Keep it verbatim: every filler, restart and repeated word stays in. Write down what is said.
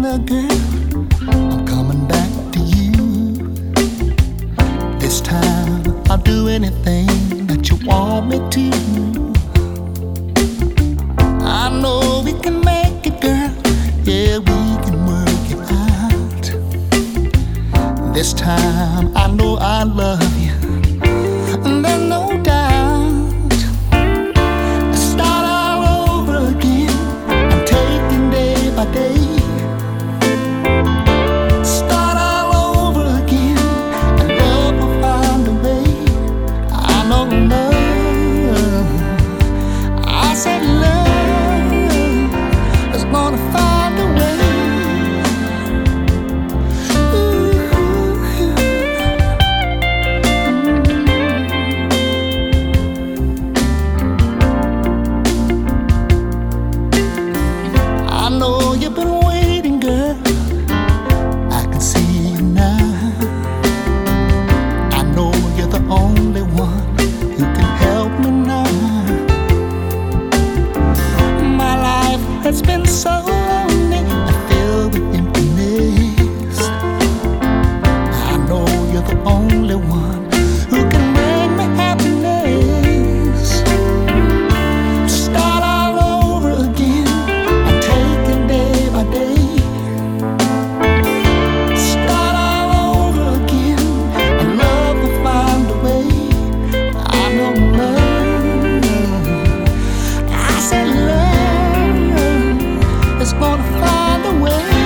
the girl, I'm coming back to you. This time I'll do anything that you want me to. I know we can make it, girl. Yeah, we can work it out. This time I know I love you, and there's no doubt. Start all over again. I'm taking day by day. Start all over again, and love will find a way. I know love. I said love is gonna find a way. I know you've been waiting, girl. I can see you now. I know you're the only one who can help me now. My life has been so lonely and filled with emptiness. I know you're the only one who can bring me happiness. Start all over again. I'm taking day by day. Start all over again, and love will find a way. I know love. I said love is gonna find a way.